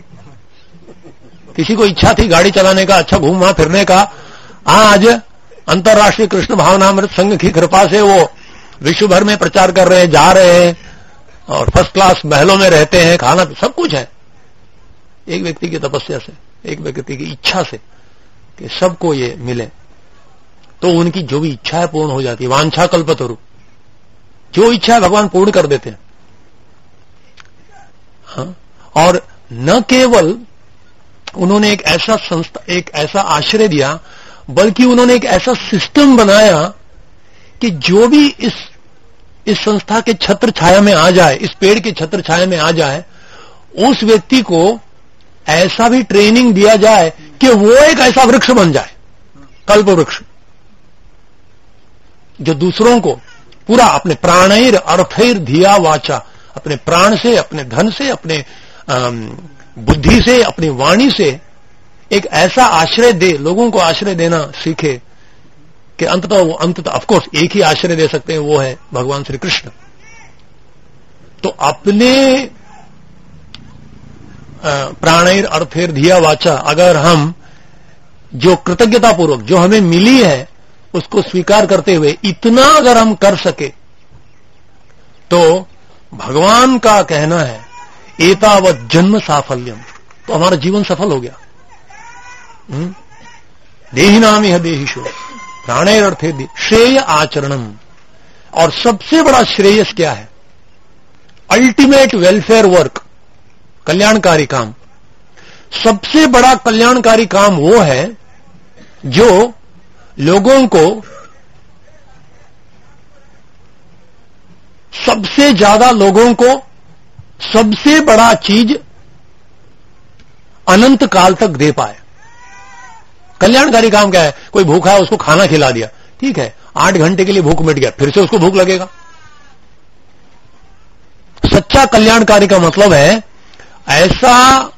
किसी को इच्छा थी गाड़ी चलाने का, अच्छा घूमना फिरने का, आज अंतर्राष्ट्रीय कृष्ण भावनामृत संघ की कृपा से वो विश्व भर में प्रचार कर रहे हैं, जा रहे हैं और फर्स्ट क्लास महलों में रहते हैं, खाना सब कुछ है। एक व्यक्ति की तपस्या से, एक व्यक्ति की इच्छा से कि सबको ये मिले, तो उनकी जो भी इच्छा है पूर्ण हो जाती है। वांछा कल्पतरु, जो इच्छा है भगवान पूर्ण कर देते हैं। हाँ? और न केवल उन्होंने एक ऐसा संस्था, एक ऐसा आश्रय दिया, बल्कि उन्होंने एक ऐसा सिस्टम बनाया कि जो भी इस संस्था के छत्र छाया में आ जाए, इस पेड़ के छत्र छाया में आ जाए, उस व्यक्ति को ऐसा भी ट्रेनिंग दिया जाए कि वो एक ऐसा वृक्ष बन जाए, कल्प वृक्ष, जो दूसरों को पूरा अपने प्राणैर अर्थैर धिया वाचा, अपने प्राण से, अपने धन से, अपने बुद्धि से, अपनी वाणी से एक ऐसा आश्रय दे, लोगों को आश्रय देना सीखे कि अंततः ऑफ कोर्स एक ही आश्रय दे सकते हैं, वो है भगवान श्री कृष्ण। तो अपने प्राणैर अर्थैर धिया वाचा, अगर हम जो कृतज्ञता पूर्वक जो हमें मिली है उसको स्वीकार करते हुए इतना अगर हम कर सके, तो भगवान का कहना है एतावत् जन्म साफल्यम, तो हमारा जीवन सफल हो गया। देहिनाम यह देहिशो प्राणैर अर्थे श्रेय आचरणम। और सबसे बड़ा श्रेयस क्या है? अल्टीमेट वेलफेयर वर्क, कल्याणकारी काम। सबसे बड़ा कल्याणकारी काम वो है जो लोगों को सबसे ज्यादा, लोगों को सबसे बड़ा चीज अनंत काल तक दे पाए। कल्याणकारी काम क्या है? कोई भूखा है उसको खाना खिला दिया, ठीक है, 8 घंटे के लिए भूख मिट गया, फिर से उसको भूख लगेगा। सच्चा कल्याणकारी का मतलब है ऐसा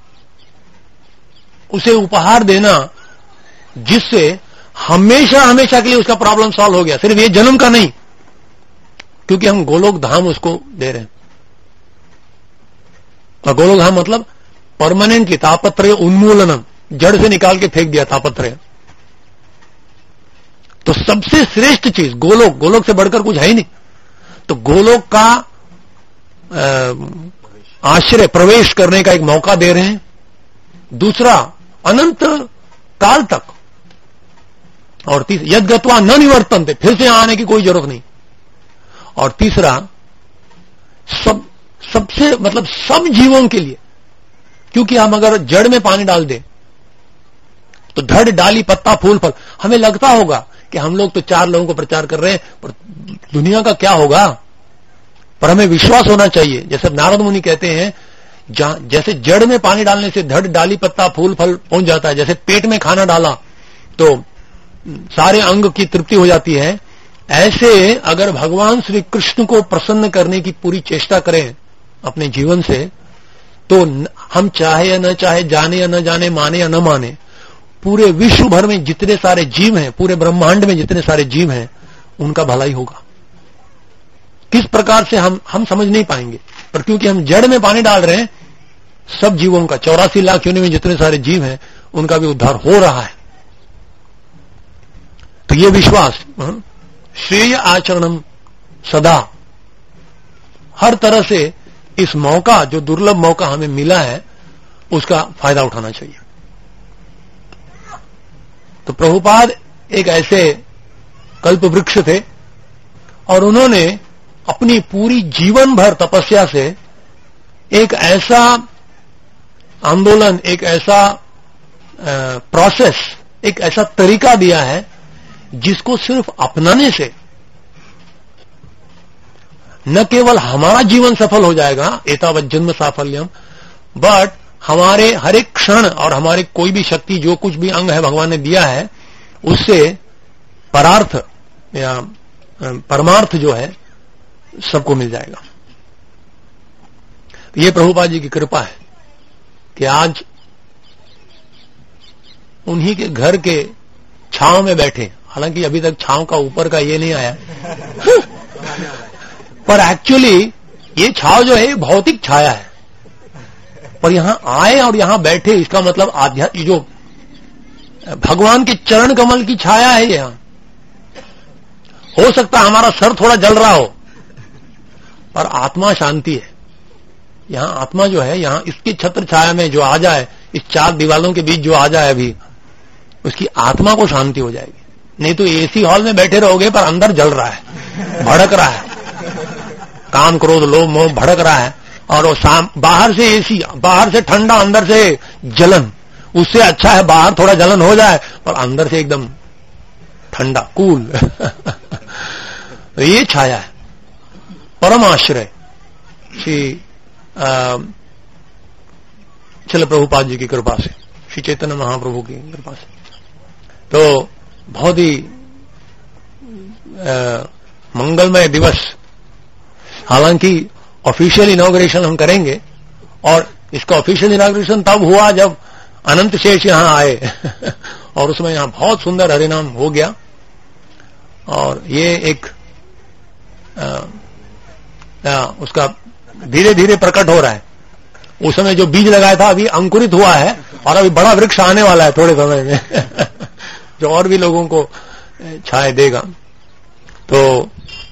उसे उपहार देना जिससे हमेशा हमेशा के लिए उसका प्रॉब्लम सॉल्व हो गया, सिर्फ ये जन्म का नहीं, क्योंकि हम गोलोक धाम उसको दे रहे हैं। और गोलोक धाम मतलब परमानेंटली तापत्रय उन्मूलनम, जड़ से निकाल के फेंक दिया तापत्रय। तो सबसे श्रेष्ठ चीज गोलोक, गोलोक से बढ़कर कुछ है ही नहीं। तो गोलोक का आश्रय, प्रवेश करने का एक मौका दे रहे हैं। दूसरा अनंत काल तक। और तीसरा यद गत्वा न निवर्तन्ते, फिर से आने की कोई जरूरत नहीं। और तीसरा सबसे मतलब सब जीवों के लिए, क्योंकि हम अगर जड़ में पानी डाल दें तो धड़ डाली पत्ता फूल फल, हमें लगता होगा कि हम लोग तो 4 लोगों को प्रचार कर रहे हैं, पर दुनिया का क्या होगा? पर हमें विश्वास होना चाहिए, जैसे नारद मुनि कहते हैं, जैसे जड़ में पानी डालने से धड़ डाली पत्ता फूल फल पहुंच जाता है, जैसे पेट में खाना डाला तो सारे अंग की तृप्ति हो जाती है, ऐसे अगर भगवान श्री कृष्ण को प्रसन्न करने की पूरी चेष्टा करें अपने जीवन से, तो हम चाहे या न चाहे, जाने या न जाने, माने या न माने, पूरे विश्व भर में जितने सारे जीव हैं, पूरे ब्रह्मांड में जितने सारे जीव हैं, उनका भलाई होगा। किस प्रकार से हम समझ नहीं पाएंगे, पर क्योंकि हम जड़ में पानी डाल रहे हैं सब जीवों का 84 लाख योनि में जितने सारे जीव हैं उनका भी उद्धार हो रहा है। तो ये विश्वास, श्रेय आचरणम सदा, हर तरह से इस मौका, जो दुर्लभ मौका हमें मिला है, उसका फायदा उठाना चाहिए। तो प्रभुपाद एक ऐसे कल्प वृक्ष थे और उन्होंने अपनी पूरी जीवन भर तपस्या से एक ऐसा आंदोलन, एक ऐसा प्रोसेस, एक ऐसा तरीका दिया है जिसको सिर्फ अपनाने से न केवल हमारा जीवन सफल हो जाएगा, एतावत् जन्म साफल्यम, बट हमारे हर एक क्षण और हमारे कोई भी शक्ति, जो कुछ भी अंग है भगवान ने दिया है, उससे परार्थ या परमार्थ जो है सबको मिल जाएगा। ये प्रभुपाद जी की कृपा है कि आज उन्हीं के घर के छांव में बैठे, हालांकि अभी तक छांव का ऊपर का ये नहीं आया पर एक्चुअली ये छांव जो है भौतिक छाया है, पर यहां आए और यहां बैठे, इसका मतलब आध्यात्मिक जो भगवान के चरण कमल की छाया है। यहां हो सकता है हमारा सर थोड़ा जल रहा हो, पर आत्मा शांति है। यहां आत्मा जो है, यहां इसकी छत्र छाया में जो आ जाए, इस चार दीवालों के बीच जो आ जाए अभी, उसकी आत्मा को शांति हो जाएगी। नहीं तो एसी हॉल में बैठे रहोगे पर अंदर जल रहा है, भड़क रहा है, काम क्रोध लोभ मोह भड़क रहा है, और वो बाहर से एसी, बाहर से ठंडा, अंदर से जलन। उससे अच्छा है बाहर थोड़ा जलन हो जाए और अंदर से एकदम ठंडा कूल तो ये छाया है, परम आश्रय श्री चल प्रभुपाद जी की कृपा से, श्री चैतन्य महाप्रभु की कृपा से। तो बहुत ही मंगलमय दिवस। हालांकि ऑफिशियल इनॉग्रेशन हम करेंगे, और इसका ऑफिशियल इनॉग्रेशन तब हुआ जब अनंत शेष यहां आए और उसमें यहां बहुत सुंदर हरिनाम हो गया। और ये एक उसका धीरे धीरे प्रकट हो रहा है। उस समय जो बीज लगाया था अभी अंकुरित हुआ है और अभी बड़ा वृक्ष आने वाला है थोड़े समय में जो और भी लोगों को छाए देगा। तो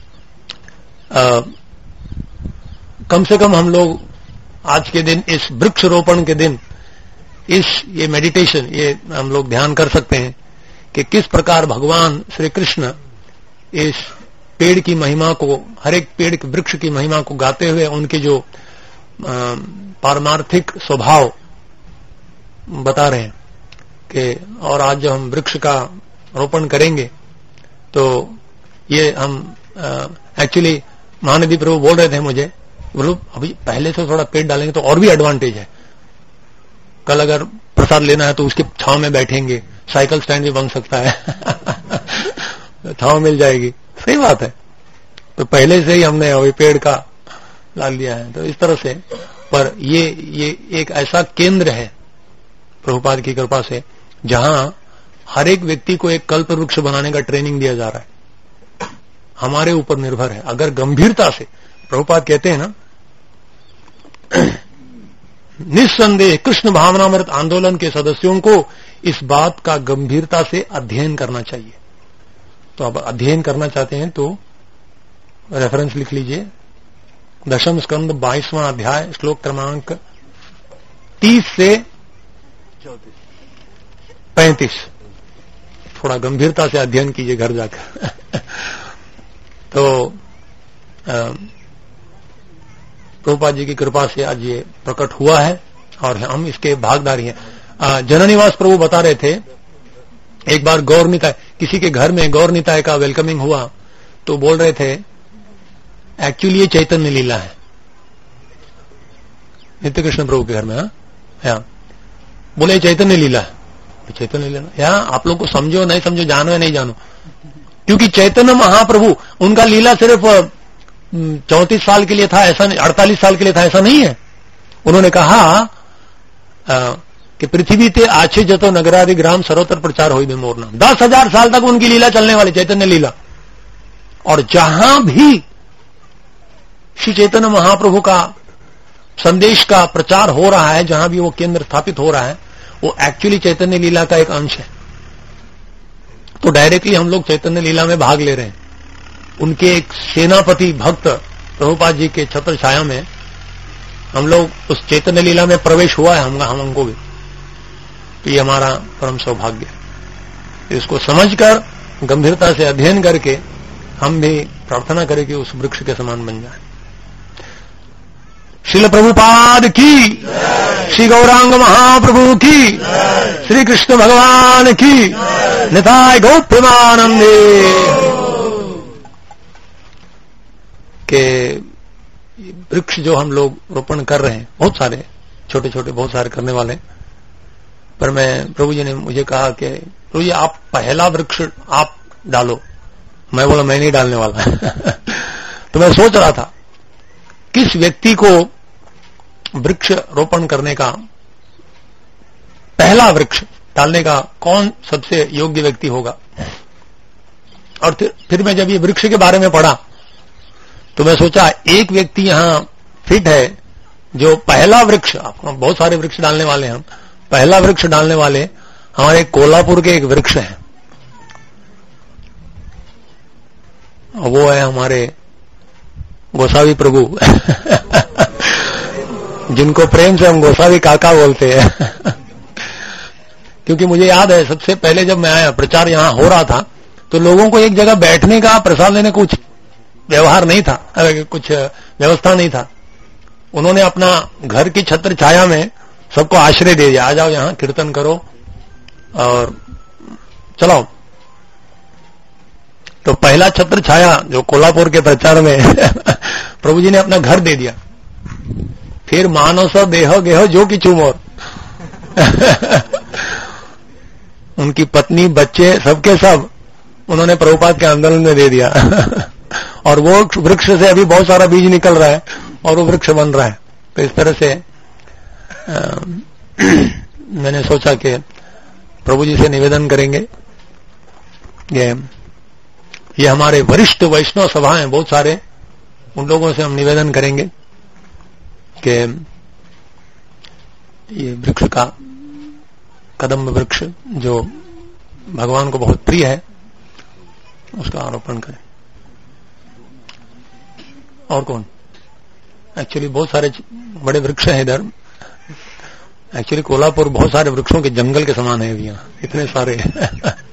कम से कम हम लोग आज के दिन, इस वृक्ष रोपण के दिन, ये मेडिटेशन, ये हम लोग ध्यान कर सकते हैं कि किस प्रकार भगवान श्री कृष्ण इस पेड़ की महिमा को, हर एक पेड़ के वृक्ष की महिमा को गाते हुए उनके जो पारमार्थिक स्वभाव बता रहे हैं कि, और आज जब हम वृक्ष का रोपण करेंगे तो ये हम एक्चुअली महानदी प्रभु बोल रहे थे मुझे, बोलो अभी पहले से थोड़ा पेड़ डालेंगे तो और भी एडवांटेज है। कल अगर प्रसाद लेना है तो उसके छांव में बैठेंगे, साइकिल स्टैंड भी बन सकता है छांव मिल जाएगी। सही बात है। तो पहले से ही हमने अभी पेड़ का डाल दिया है। तो इस तरह से, पर ये एक ऐसा केंद्र है प्रभुपाद की कृपा से जहां हर एक व्यक्ति को एक कल्प वृक्ष बनाने का ट्रेनिंग दिया जा रहा है। हमारे ऊपर निर्भर है, अगर गंभीरता से, प्रभुपाद कहते हैं ना निस्संदेह कृष्ण भावनामृत आंदोलन के सदस्यों को इस बात का गंभीरता से अध्ययन करना चाहिए। तो अब अध्ययन करना चाहते हैं तो रेफरेंस लिख लीजिए, दशम स्कंद 22वां अध्याय श्लोक क्रमांक 30 से 35। थोड़ा गंभीरता से अध्ययन कीजिए घर जाकर तो प्रभुपाद जी की कृपा से आज ये प्रकट हुआ है और हम इसके भागीदारी हैं। जननिवास प्रभु बता रहे थे, एक बार गौर निताय, किसी के घर में गौर निताय का वेलकमिंग हुआ तो बोल रहे थे एक्चुअली ये चैतन्य लीला है। नित्य कृष्ण प्रभु के घर में, हाँ, बोले चैतन्य लीला है। चैतन्य लीला यहाँ आप लोग को समझो नहीं समझो, जानो या नहीं जानो, क्योंकि चैतन्य महाप्रभु उनका लीला सिर्फ 34 साल के लिए था ऐसा नहीं, 48 साल के लिए था ऐसा नहीं है। उन्होंने कहा कि पृथ्वी ते आछे जतो नगरादि ग्राम सर्वत्र प्रचार हो मोर नाम। 10,000 साल तक उनकी लीला चलने वाली, चैतन्य लीला। और जहां भी श्री चैतन्य महाप्रभु का संदेश का प्रचार हो रहा है, जहां भी वो केंद्र स्थापित हो रहा है, वो एक्चुअली चैतन्य लीला का एक अंश है। तो डायरेक्टली हम लोग चैतन्य लीला में भाग ले रहे हैं। उनके एक सेनापति भक्त प्रभुपाद जी के छत्र छाया में हम लोग उस चैतन्य लीला में प्रवेश हुआ है हमको भी। तो ये हमारा परम सौभाग्य है। इसको समझकर गंभीरता से अध्ययन करके हम भी प्रार्थना करें कि उस वृक्ष के समान बन जाए। श्रील प्रभुपाद की, श्री गौरांग महाप्रभु की, श्री कृष्ण भगवान की, निताय गौ प्रेमानंदे। के वृक्ष जो हम लोग रोपण कर रहे हैं, बहुत सारे छोटे छोटे बहुत सारे करने वाले, पर मैं प्रभु जी ने मुझे कहा कि प्रभु जी आप पहला वृक्ष आप डालो। मैं बोला मैं नहीं डालने वाला तो मैं सोच रहा था किस व्यक्ति को वृक्ष रोपण करने का, पहला वृक्ष डालने का कौन सबसे योग्य व्यक्ति होगा। और फिर मैं जब ये वृक्ष के बारे में पढ़ा तो मैं सोचा एक व्यक्ति यहां फिट है जो पहला वृक्ष, आपको बहुत सारे वृक्ष डालने वाले हैं, पहला वृक्ष डालने वाले हमारे कोल्हापुर के एक वृक्ष है, वो है हमारे गोसावी प्रभु जिनको प्रेम से हम गोसावी काका बोलते हैं क्योंकि मुझे याद है सबसे पहले जब मैं आया, प्रचार यहां हो रहा था, तो लोगों को एक जगह बैठने का, प्रसाद लेने कुछ व्यवहार नहीं था, कुछ व्यवस्था नहीं था। उन्होंने अपना घर की छत्र छाया में सबको आश्रय दे दिया, आ जाओ यहां कीर्तन करो और चलाओ। तो पहला छत्र छाया जो कोल्हापुर के प्रचार में प्रभु जी ने अपना घर दे दिया। फिर मानस देह गेह जो कि चुमोर उनकी पत्नी बच्चे सबके सब उन्होंने प्रभुपाद के आंदोलन में दे दिया और वो वृक्ष से अभी बहुत सारा बीज निकल रहा है और वो वृक्ष बन रहा है। तो इस तरह से मैंने सोचा कि प्रभु जी से निवेदन करेंगे। ये हमारे वरिष्ठ वैष्णव सभा हैं बहुत सारे, उन लोगों से हम निवेदन करेंगे कि ये वृक्ष का, कदम्ब वृक्ष जो भगवान को बहुत प्रिय है, उसका आरोपण करें। और कौन? एक्चुअली बहुत सारे बड़े वृक्ष हैं इधर। एक्चुअली कोल्हापुर बहुत सारे वृक्षों के जंगल के समान है अभी यहाँ, इतने सारे